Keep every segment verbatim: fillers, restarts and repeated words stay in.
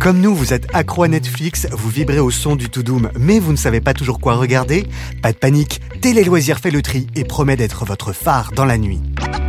Comme nous, vous êtes accro à Netflix, vous vibrez au son du To Doom, mais vous ne savez pas toujours quoi regarder? Pas de panique, Télé Loisirs fait le tri et promet d'être votre phare dans la nuit.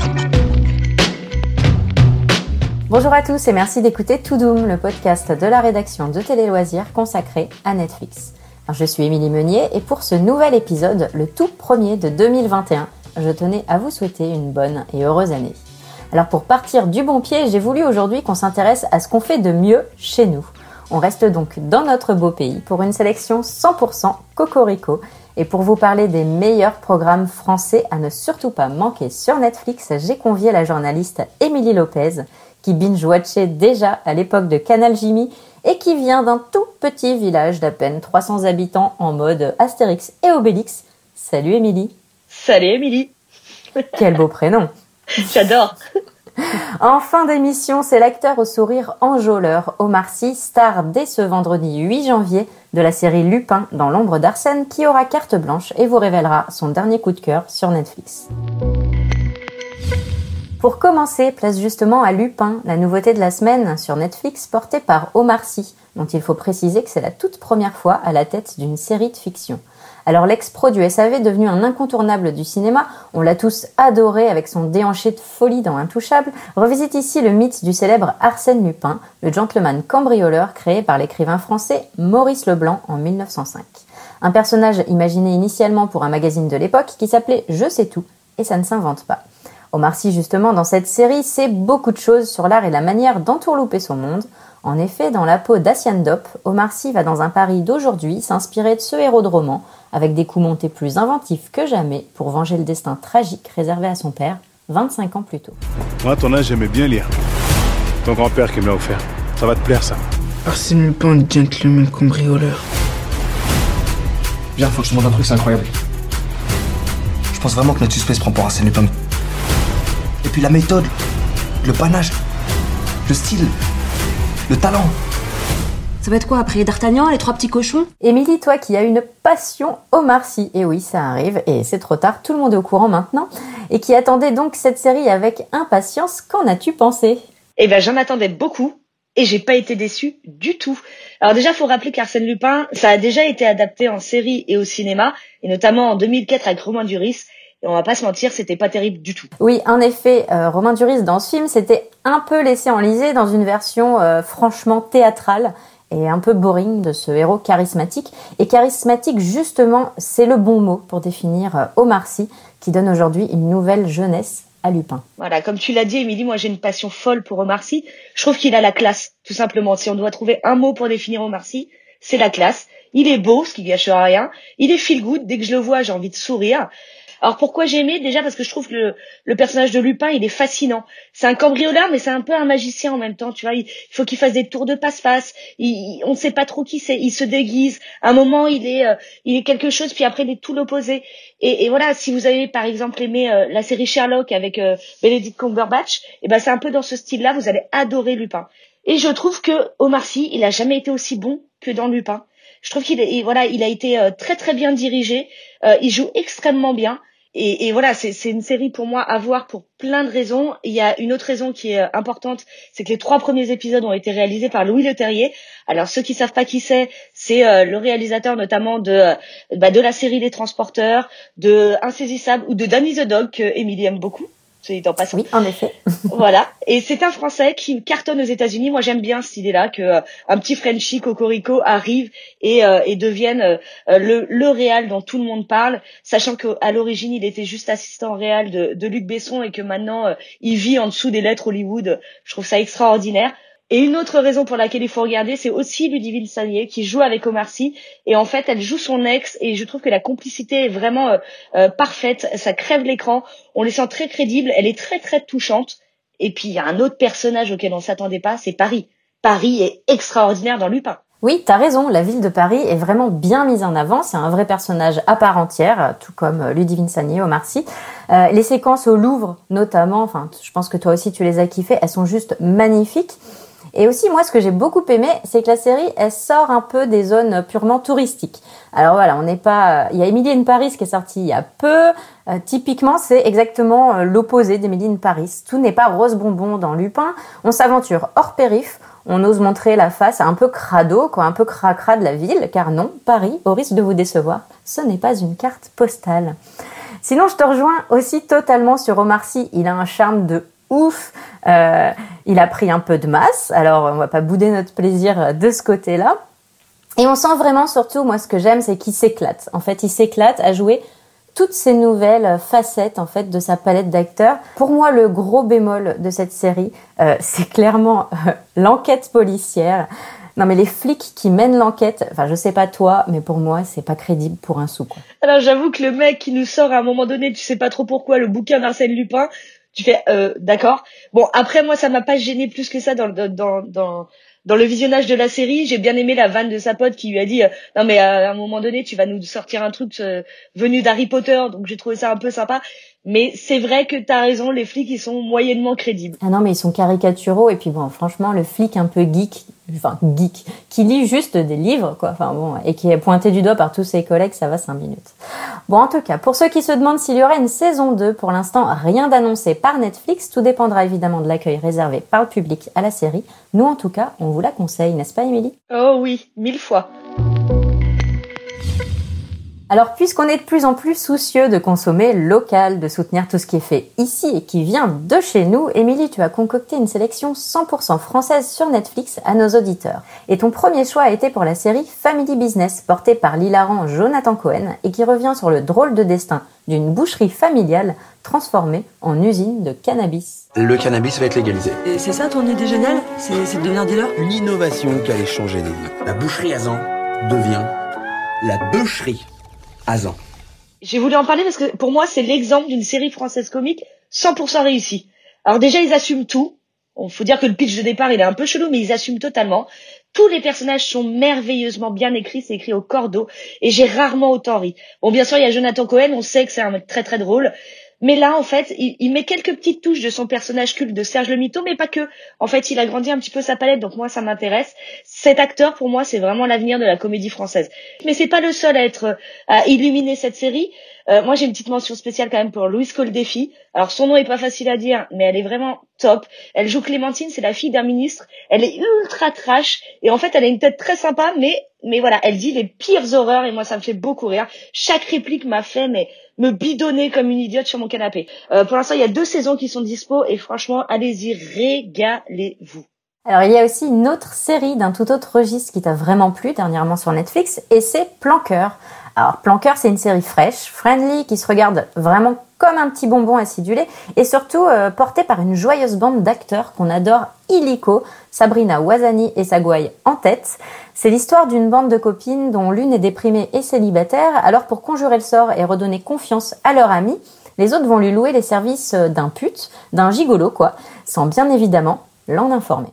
Bonjour à tous et merci d'écouter To Doom, le podcast de la rédaction de Télé Loisirs consacré à Netflix. Alors, je suis Émilie Meunier et pour ce nouvel épisode, le tout premier de deux mille vingt et un, je tenais à vous souhaiter une bonne et heureuse année. Alors pour partir du bon pied, j'ai voulu aujourd'hui qu'on s'intéresse à ce qu'on fait de mieux chez nous. On reste donc dans notre beau pays pour une sélection cent pour cent cocorico et pour vous parler des meilleurs programmes français à ne surtout pas manquer sur Netflix, j'ai convié la journaliste Émilie Lopez qui binge-watchait déjà à l'époque de Canal Jimmy et qui vient d'un tout petit village d'à peine trois cents habitants en mode Astérix et Obélix. Salut Émilie. Salut Émilie. Quel beau prénom. J'adore. En fin d'émission, c'est l'acteur au sourire enjôleur Omar Sy, star dès ce vendredi huit janvier de la série Lupin dans l'ombre d'Arsène, qui aura carte blanche et vous révélera son dernier coup de cœur sur Netflix. Pour commencer, place justement à Lupin, la nouveauté de la semaine sur Netflix portée par Omar Sy, dont il faut préciser que c'est la toute première fois à la tête d'une série de fiction. Alors l'ex-pro du S A V, devenu un incontournable du cinéma, on l'a tous adoré avec son déhanché de folie dans Intouchable, revisite ici le mythe du célèbre Arsène Lupin, le gentleman cambrioleur créé par l'écrivain français Maurice Leblanc en mille neuf cent cinq. Un personnage imaginé initialement pour un magazine de l'époque qui s'appelait Je sais tout, et ça ne s'invente pas. Omar Sy, justement, dans cette série, sait beaucoup de choses sur l'art et la manière d'entourlouper son monde. En effet, dans la peau d'Asiane Dop, Omar Sy va dans un Paris d'aujourd'hui s'inspirer de ce héros de roman, avec des coups montés plus inventifs que jamais pour venger le destin tragique réservé à son père, vingt-cinq ans plus tôt. Moi, à ton âge, j'aimais bien lire. Ton grand-père qui me l'a offert. Ça va te plaire, ça. Arsène Lupin, gentleman cambrioleur. Viens, faut que je te montre un truc, c'est incroyable. Je pense vraiment que notre suspect se prend pour Arsène Lupin. Et puis la méthode, le panache, le style, le talent. Ça va être quoi après D'Artagnan, les trois petits cochons? Émilie, toi qui as une passion Omar Sy, et oui ça arrive, et c'est trop tard, tout le monde est au courant maintenant, et qui attendait donc cette série avec impatience, qu'en as-tu pensé? Eh ben j'en attendais beaucoup, et j'ai pas été déçue du tout. Alors déjà, faut rappeler qu'Arsène Lupin, ça a déjà été adapté en série et au cinéma, et notamment en deux mille quatre avec Romain Duris. Et on va pas se mentir, c'était pas terrible du tout. Oui, en effet, euh, Romain Duris dans ce film s'était un peu laissé enliser dans une version euh, franchement théâtrale et un peu boring de ce héros charismatique. Et charismatique, justement, c'est le bon mot pour définir euh, Omar Sy, qui donne aujourd'hui une nouvelle jeunesse à Lupin. Voilà, comme tu l'as dit, Émilie, moi j'ai une passion folle pour Omar Sy. Je trouve qu'il a la classe, tout simplement. Si on doit trouver un mot pour définir Omar Sy, c'est la classe. Il est beau, ce qui gâche rien. Il est feel good. Dès que je le vois, j'ai envie de sourire. Alors pourquoi j'ai aimé? Déjà parce que je trouve que le, le personnage de Lupin, il est fascinant. C'est un cambrioleur, mais c'est un peu un magicien en même temps, tu vois. Il, il faut qu'il fasse des tours de passe-passe. Il, il, on ne sait pas trop qui c'est. Il se déguise. À un moment, il est, euh, il est quelque chose, puis après, il est tout l'opposé. Et, et voilà, si vous avez par exemple aimé euh, la série Sherlock avec euh, Benedict Cumberbatch, et ben c'est un peu dans ce style-là. Vous allez adorer Lupin. Et je trouve que Omar Sy, il a jamais été aussi bon que dans Lupin. Je trouve qu'il est, voilà, il a été euh, très très bien dirigé. Euh, il joue extrêmement bien. Et, et voilà, c'est, c'est une série pour moi à voir pour plein de raisons. Il y a une autre raison qui est importante, c'est que les trois premiers épisodes ont été réalisés par Louis Leterrier. Alors ceux qui savent pas qui c'est, c'est euh, le réalisateur notamment de euh, bah, de la série Les Transporteurs, de Insaisissable ou de Danny the Dog que Émilie aime beaucoup. C'est en passant. Oui, en effet. Voilà. Et c'est un Français qui cartonne aux États-Unis. Moi, j'aime bien cette idée-là que euh, un petit Frenchie cocorico arrive et, euh, et devienne euh, le, le réal dont tout le monde parle, sachant qu'à l'origine, il était juste assistant réal de, de Luc Besson et que maintenant, euh, il vit en dessous des lettres Hollywood. Je trouve ça extraordinaire. Et une autre raison pour laquelle il faut regarder, c'est aussi Ludivine Sagnier qui joue avec Omar Sy. Et en fait, elle joue son ex et je trouve que la complicité est vraiment euh, euh, parfaite. Ça crève l'écran. On les sent très crédibles. Elle est très, très touchante. Et puis, il y a un autre personnage auquel on s'attendait pas, c'est Paris. Paris est extraordinaire dans Lupin. Oui, t'as raison, la ville de Paris est vraiment bien mise en avant, c'est un vrai personnage à part entière, tout comme Ludivine Sagnier, Omar Sy. Euh, les séquences au Louvre, notamment, enfin, je pense que toi aussi tu les as kiffées, elles sont juste magnifiques. Et aussi, moi, ce que j'ai beaucoup aimé, c'est que la série, elle sort un peu des zones purement touristiques. Alors voilà, on n'est pas... Il y a Emily in Paris qui est sortie il y a peu. Euh, typiquement, c'est exactement l'opposé d'Emily in Paris. Tout n'est pas rose bonbon dans Lupin. On s'aventure hors périph. On ose montrer la face un peu crado, quoi, un peu cracra de la ville, car non, Paris, au risque de vous décevoir, ce n'est pas une carte postale. Sinon, je te rejoins aussi totalement sur Omar Sy. Il a un charme de ouf. Euh, il a pris un peu de masse. Alors, on va pas bouder notre plaisir de ce côté-là. Et on sent vraiment, surtout, moi, ce que j'aime, c'est qu'il s'éclate. En fait, il s'éclate à jouer toutes ces nouvelles facettes, en fait, de sa palette d'acteurs. Pour moi, le gros bémol de cette série, euh, c'est clairement euh, l'enquête policière. Non, mais les flics qui mènent l'enquête, enfin, je sais pas toi, mais pour moi, c'est pas crédible pour un sou, quoi. Alors, j'avoue que le mec qui nous sort à un moment donné, tu sais pas trop pourquoi, le bouquin d'Arsène Lupin, tu fais, euh, d'accord. Bon, après, moi, ça m'a pas gêné plus que ça dans, dans, dans, dans le visionnage de la série. J'ai bien aimé la vanne de sa pote qui lui a dit, euh, non, mais à un moment donné, tu vas nous sortir un truc euh, venu d'Harry Potter, donc j'ai trouvé ça un peu sympa. Mais c'est vrai que t'as raison, les flics, ils sont moyennement crédibles. Ah non, mais ils sont caricaturaux. Et puis bon, franchement, le flic un peu geek, enfin geek, qui lit juste des livres, quoi. Enfin bon, et qui est pointé du doigt par tous ses collègues, ça va cinq minutes. Bon, en tout cas, pour ceux qui se demandent s'il y aurait une saison deux, pour l'instant, rien d'annoncé par Netflix. Tout dépendra évidemment de l'accueil réservé par le public à la série. Nous, en tout cas, on vous la conseille, n'est-ce pas, Émilie ? Oh oui, mille fois. Alors, puisqu'on est de plus en plus soucieux de consommer local, de soutenir tout ce qui est fait ici et qui vient de chez nous, Émilie, tu as concocté une sélection cent pour cent française sur Netflix à nos auditeurs. Et ton premier choix a été pour la série Family Business, portée par l'hilarant Jonathan Cohen et qui revient sur le drôle de destin d'une boucherie familiale transformée en usine de cannabis. Le cannabis va être légalisé. Et c'est ça ton idée géniale ? C'est, c'est de devenir dealer ? Une innovation qui allait changer des vies. La boucherie Azan devient la bûcherie Azan. J'ai voulu en parler parce que pour moi, c'est l'exemple d'une série française comique cent pour cent réussie. Alors déjà, ils assument tout. Il faut dire que le pitch de départ, il est un peu chelou, mais ils assument totalement. Tous les personnages sont merveilleusement bien écrits, c'est écrit au cordeau, et j'ai rarement autant ri. Bon, bien sûr, il y a Jonathan Cohen, on sait que c'est un mec très très drôle, mais là, en fait, il, il met quelques petites touches de son personnage culte de Serge le Mito, mais pas que. En fait, il a grandi un petit peu sa palette, donc moi, ça m'intéresse. Cet acteur, pour moi, c'est vraiment l'avenir de la comédie française. Mais c'est pas le seul à être, à illuminer cette série. Euh, moi, j'ai une petite mention spéciale quand même pour Louise Coldefi. Alors, son nom est pas facile à dire, mais elle est vraiment top. Elle joue Clémentine, c'est la fille d'un ministre. Elle est ultra trash, et en fait, elle a une tête très sympa, mais, mais voilà, elle dit les pires horreurs, et moi, ça me fait beaucoup rire. Chaque réplique m'a fait, mais, me bidonner comme une idiote sur mon canapé. Euh, pour l'instant, il y a deux saisons qui sont dispo, et franchement, allez-y, régalez-vous. Alors, il y a aussi une autre série d'un tout autre registre qui t'a vraiment plu dernièrement sur Netflix, et c'est Plan Cœur. Alors, Plan Cœur, c'est une série fraîche, friendly, qui se regarde vraiment comme un petit bonbon acidulé, et surtout euh, portée par une joyeuse bande d'acteurs qu'on adore illico, Sabrina Ouazani et sa gouaille en tête. C'est l'histoire d'une bande de copines dont l'une est déprimée et célibataire, alors pour conjurer le sort et redonner confiance à leur amie, les autres vont lui louer les services d'un pute, d'un gigolo quoi, sans bien évidemment l'en informer.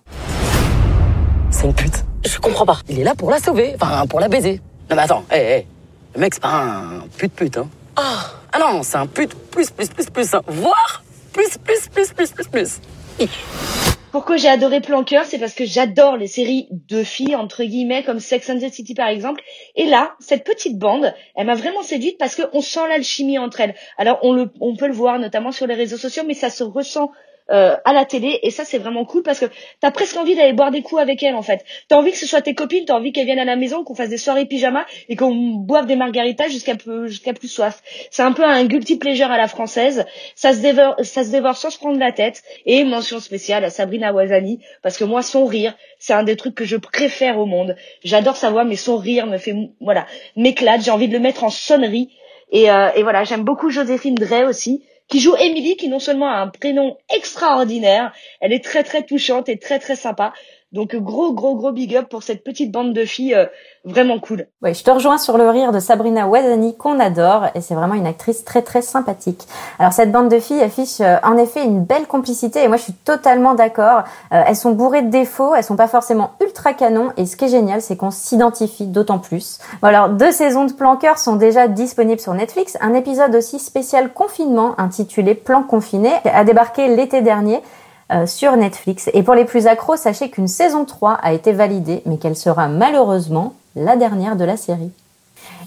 C'est une pute. Je comprends pas. Il est là pour la sauver, enfin pour la baiser. Non mais attends, hé, hey, hé. Hey. Le mec c'est pas un pute-pute, hein. Oh, ah non, c'est un pute plus, plus, plus, plus, hein. Voire plus, plus, plus, plus, plus, plus. Pourquoi j'ai adoré Plan Cœur, c'est parce que j'adore les séries de filles, entre guillemets, comme Sex and the City par exemple. Et là, cette petite bande, elle m'a vraiment séduite parce qu'on sent l'alchimie entre elles. Alors, on, le, on peut le voir notamment sur les réseaux sociaux, mais ça se ressent euh, à la télé. Et ça, c'est vraiment cool parce que t'as presque envie d'aller boire des coups avec elles, en fait. T'as envie que ce soit tes copines, t'as envie qu'elles viennent à la maison, qu'on fasse des soirées pyjama et qu'on boive des margaritas jusqu'à peu, jusqu'à plus soif. C'est un peu un guilty pleasure à la française. Ça se dévore, ça se dévore sans se prendre la tête. Et mention spéciale à Sabrina Ouazani parce que moi, son rire, c'est un des trucs que je préfère au monde. J'adore sa voix, mais son rire me fait, voilà, m'éclate. J'ai envie de le mettre en sonnerie. Et, euh, et voilà, j'aime beaucoup Joséphine Drey aussi, qui joue Émilie, qui non seulement a un prénom extraordinaire, elle est très très touchante et très très sympa. Donc gros gros gros big up pour cette petite bande de filles euh, vraiment cool. Oui, je te rejoins sur le rire de Sabrina Ouazani qu'on adore et c'est vraiment une actrice très très sympathique. Alors cette bande de filles affiche euh, en effet une belle complicité et moi je suis totalement d'accord. Euh, elles sont bourrées de défauts, elles sont pas forcément ultra canon et ce qui est génial c'est qu'on s'identifie d'autant plus. Bon, alors deux saisons de Plan Cœur sont déjà disponibles sur Netflix. Un épisode aussi spécial confinement intitulé Plan confiné a débarqué l'été dernier. Euh, sur Netflix. Et pour les plus accros, sachez qu'une saison trois a été validée, mais qu'elle sera malheureusement la dernière de la série.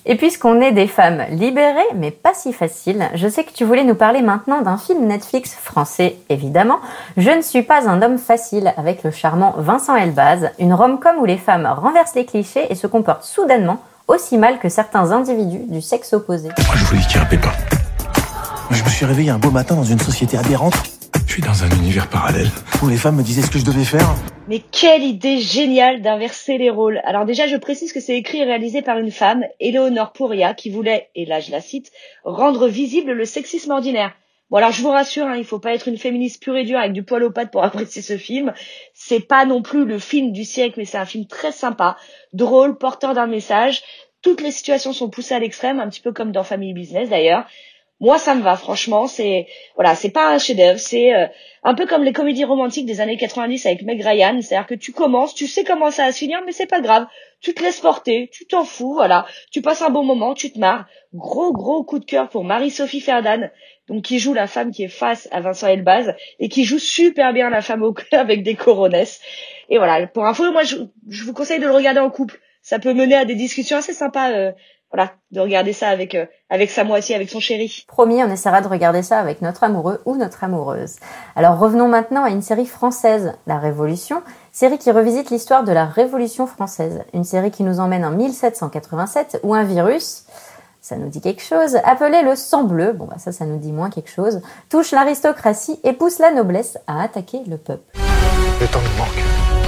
Et puisqu'on est des femmes libérées, mais pas si faciles, je sais que tu voulais nous parler maintenant d'un film Netflix français, évidemment. Je ne suis pas un homme facile, avec le charmant Vincent Elbaz, une rom-com où les femmes renversent les clichés et se comportent soudainement aussi mal que certains individus du sexe opposé. Moi, je vous dis qu'il n'y a pas. Je me suis réveillé un beau matin dans une société aberrante. Je suis dans un univers parallèle où les femmes me disaient ce que je devais faire. Mais quelle idée géniale d'inverser les rôles. Alors déjà, je précise que c'est écrit et réalisé par une femme, Éléonore Pourria, qui voulait, et là je la cite, rendre visible le sexisme ordinaire. Bon alors je vous rassure, hein, il faut pas être une féministe pure et dure avec du poil aux pattes pour apprécier ce film. C'est pas non plus le film du siècle, mais c'est un film très sympa, drôle, porteur d'un message. Toutes les situations sont poussées à l'extrême, un petit peu comme dans Family Business d'ailleurs. Moi, ça me va, franchement, c'est, voilà, c'est pas un chef-d'œuvre, c'est euh, un peu comme les comédies romantiques des années quatre-vingt-dix avec Meg Ryan, c'est-à-dire que tu commences, tu sais comment ça va se finir, mais c'est pas grave, tu te laisses porter, tu t'en fous, voilà, tu passes un bon moment, tu te marres. Gros, gros coup de cœur pour Marie-Sophie Ferdan, donc qui joue la femme qui est face à Vincent Elbaz, et qui joue super bien la femme au club avec des coronesses. Et voilà, pour info, moi, je, je vous conseille de le regarder en couple, ça peut mener à des discussions assez sympas, euh, Voilà, de regarder ça avec euh, avec sa moitié, avec son chéri. Promis, on essaiera de regarder ça avec notre amoureux ou notre amoureuse. Alors revenons maintenant à une série française, La Révolution, série qui revisite l'histoire de la Révolution française. Une série qui nous emmène en mille sept cent quatre-vingt-sept où un virus, ça nous dit quelque chose, appelé le sang bleu, bon bah ça, ça nous dit moins quelque chose, touche l'aristocratie et pousse la noblesse à attaquer le peuple. Le temps nous manque.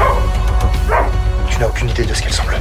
Tu n'as aucune idée de ce qu'il semble.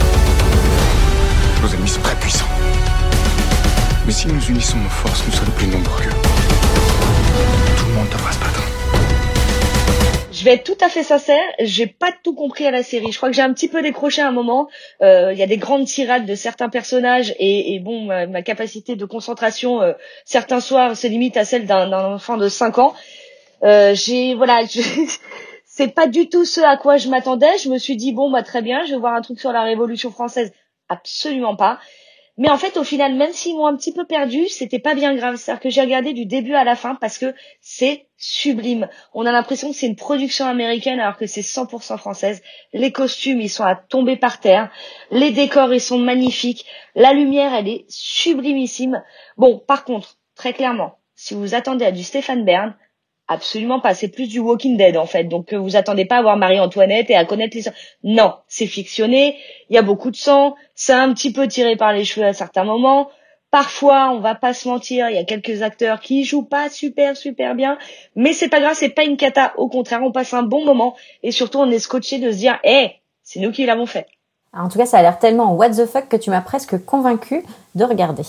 Nos ennemis sont très puissants. Mais si nous unissons nos forces, nous sommes plus nombreux. Tout le monde devra se battre. Je vais être tout à fait sincère, j'ai pas tout compris à la série. Je crois que j'ai un petit peu décroché à un moment. Il euh, y a des grandes tirades de certains personnages et, et bon, ma, ma capacité de concentration euh, certains soirs se limite à celle d'un, d'un enfant de cinq ans. Euh, j'ai voilà, je, c'est pas du tout ce à quoi je m'attendais. Je me suis dit bon bah très bien, je vais voir un truc sur la Révolution française. Absolument pas. Mais en fait, au final, même s'ils m'ont un petit peu perdu, c'était pas bien grave. C'est-à-dire que j'ai regardé du début à la fin parce que c'est sublime. On a l'impression que c'est une production américaine alors que c'est cent pour cent française. Les costumes, ils sont à tomber par terre. Les décors, ils sont magnifiques. La lumière, elle est sublimissime. Bon, par contre, très clairement, si vous attendez à du Stéphane Bern, absolument pas. C'est plus du Walking Dead, en fait. Donc, euh, vous attendez pas à voir Marie-Antoinette et à connaître les... Non, c'est fictionné. Il y a beaucoup de sang. C'est un petit peu tiré par les cheveux à certains moments. Parfois, on va pas se mentir, il y a quelques acteurs qui jouent pas super, super bien. Mais c'est pas grave, c'est pas une cata. Au contraire, on passe un bon moment. Et surtout, on est scotché de se dire, hé, hey, c'est nous qui l'avons fait. Alors, en tout cas, ça a l'air tellement what the fuck que tu m'as presque convaincue de regarder.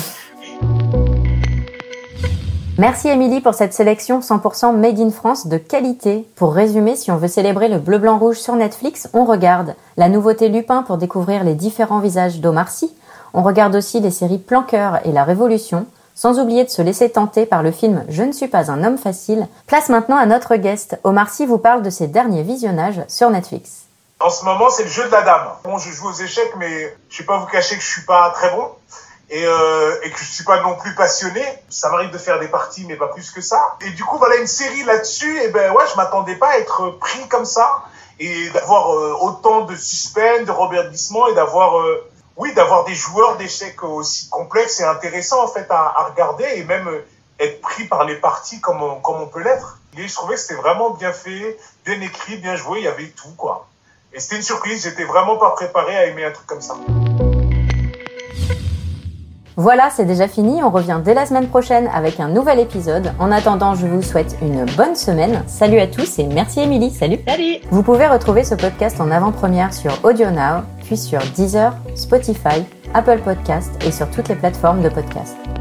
Merci Émilie pour cette sélection cent pour cent Made in France de qualité. Pour résumer, si on veut célébrer le bleu-blanc-rouge sur Netflix, on regarde la nouveauté Lupin pour découvrir les différents visages d'Omar Sy. On regarde aussi les séries Plan-Cœur et La Révolution, sans oublier de se laisser tenter par le film Je ne suis pas un homme facile. Place maintenant à notre guest. Omar Sy vous parle de ses derniers visionnages sur Netflix. En ce moment, c'est le jeu de la dame. Bon, je joue aux échecs, mais je vais pas vous cacher que je suis pas très bon. Et, euh, et que je suis pas non plus passionné. Ça m'arrive de faire des parties, mais pas plus que ça. Et du coup, voilà, une série là-dessus, et ben ouais, je m'attendais pas à être pris comme ça, et d'avoir euh, autant de suspense, de rebondissements, et d'avoir, euh, oui, d'avoir des joueurs d'échecs aussi complexes et intéressants, en fait, à, à regarder, et même euh, être pris par les parties comme on, comme on peut l'être. Et je trouvais que c'était vraiment bien fait, bien écrit, bien joué, il y avait tout, quoi. Et c'était une surprise, j'étais vraiment pas préparé à aimer un truc comme ça. Voilà, c'est déjà fini, on revient dès la semaine prochaine avec un nouvel épisode. En attendant, je vous souhaite une bonne semaine. Salut à tous et merci Émilie, salut. Salut. Vous pouvez retrouver ce podcast en avant-première sur Audio Now, puis sur Deezer, Spotify, Apple Podcasts et sur toutes les plateformes de podcast.